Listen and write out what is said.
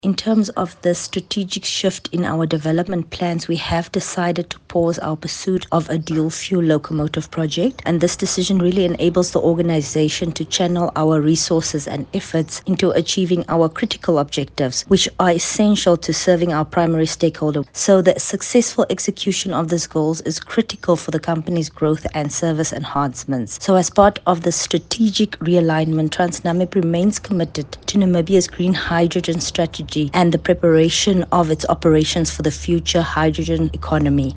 In terms of the strategic shift in our development plans, we have decided to pause our pursuit of a dual fuel locomotive project, and this decision really enables the organization to channel our resources and efforts into achieving our critical objectives, which are essential to serving our primary stakeholder. So the successful execution of these goals is critical for the company's growth and service enhancements. So as part of the strategic realignment, TransNamib remains committed to Namibia's green hydrogen strategy and the preparation of its operations for the future hydrogen economy.